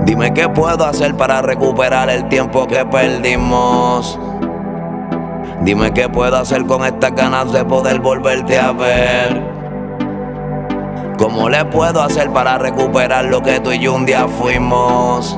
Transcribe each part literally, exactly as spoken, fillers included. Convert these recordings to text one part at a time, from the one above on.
Dime qué puedo hacer para recuperar el tiempo que perdimos. Dime qué puedo hacer con estas ganas de poder volverte a ver. ¿Cómo le puedo hacer para recuperar lo que tú y yo un día fuimos?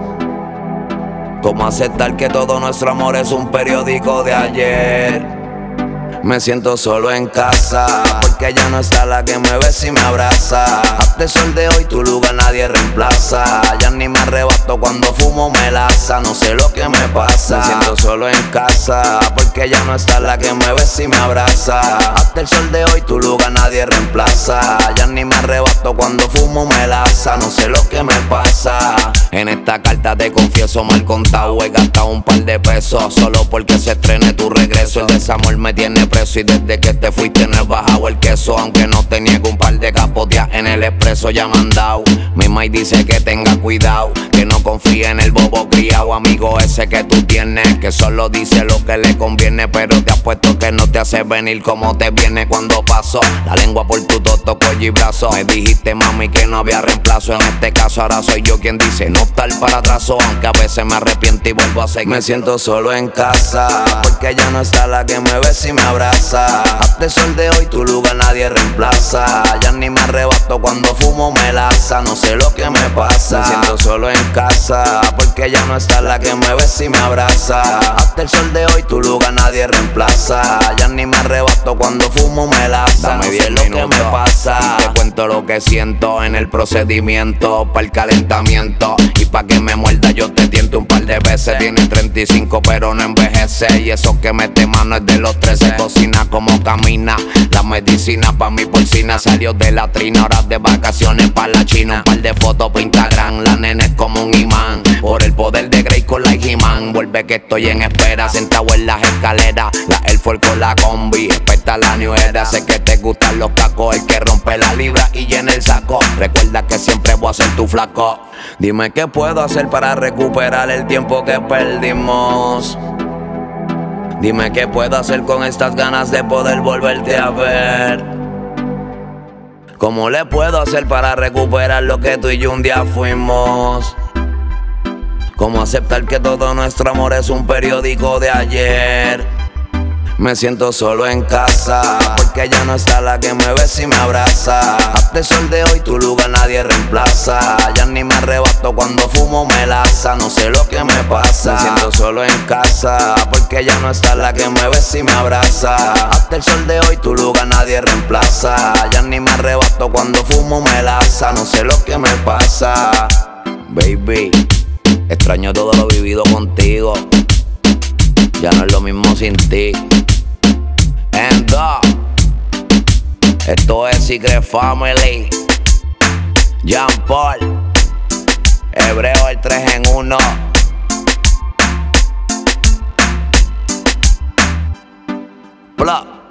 ¿Cómo aceptar que todo nuestro amor es un periódico de ayer? Me siento solo en casa, porque ella no está la que me besa y me abraza. Hasta el sol de hoy tu lugar nadie reemplaza. Ya ni me arrebato cuando fumo melaza. No sé lo que me pasa. Me siento solo en casa, porque ella no está la que me besa y me abraza. Hasta el sol de hoy tu lugar nadie reemplaza. Ya ni me arrebato cuando fumo melaza. No sé lo que me pasa. En esta carta te confieso mal contado. He gastado un par de pesos solo porque se estrene tu regreso. El desamor me tiene preso y desde que te fuiste no he bajado el queso. Aunque no te niego un par de capoteas en el expreso ya me han dado. Mi mai dice que tenga cuidado, que no confíe en el bobo criado. Amigo ese que tú tienes, que solo dice lo que le conviene, pero te apuesto que no te hace venir como te viene cuando pasó. La lengua por tu toto, cuello y brazo. Me dijiste mami que no había reemplazo. En este caso ahora soy yo quien dice no estar para atrás. Aunque a veces me arrepiento y vuelvo a seguir. Me siento solo en casa, porque ya no está la que me besa y me abraza. Hasta el sol de hoy tu lugar nadie reemplaza. Ya ni me arrebato cuando fumo melaza. No sé lo que me pasa. Me siento solo en casa, porque ya no está la que me besa y me abraza. Hasta el sol de hoy tu lugar nadie reemplaza. Ya ni me arrebato cuando fumo melaza. Dame no sé lo minutos, que me pasa. Te cuento lo que siento en el procedimiento para el calentamiento. Y pa' que me muerda yo te tiento un par de veces. Tiene treinta y cinco pero no envejece. Y eso que mete mano es de los trece. Cocina como camina, la medicina pa' mi porcina. Salió de la trina, horas de vacaciones pa' la China. Un par de fotos pa' Instagram, la nena es como un imán. Por el poder de Grey con la He-Man. Vuelve que estoy en espera, sentado en las escaleras. La Air Force con la combi, espeta la New Era. Sé que te gustan los cacos, el que rompe la libra y llena el saco. Recuerda que siempre voy a ser tu flaco. Dime qué puedo hacer para recuperar el tiempo que perdimos. Dime qué puedo hacer con estas ganas de poder volverte a ver. ¿Cómo le puedo hacer para recuperar lo que tú y yo un día fuimos? ¿Cómo aceptar que todo nuestro amor es un periódico de ayer? Me siento solo en casa, porque ya no está la que me besa y me abraza. Hasta el sol de hoy tu lugar nadie reemplaza. Ya ni me arrebato cuando fumo melaza. No sé lo que me pasa. Me siento solo en casa, porque ya no está la que me besa y me abraza. Hasta el sol de hoy tu lugar nadie reemplaza. Ya ni me arrebato cuando fumo melaza. No sé lo que me pasa. Baby, extraño todo lo vivido contigo. Ya no es lo mismo sin ti. And uh, esto es Secret Family. Jean Paul, Hebreo el tres en uno. Plug.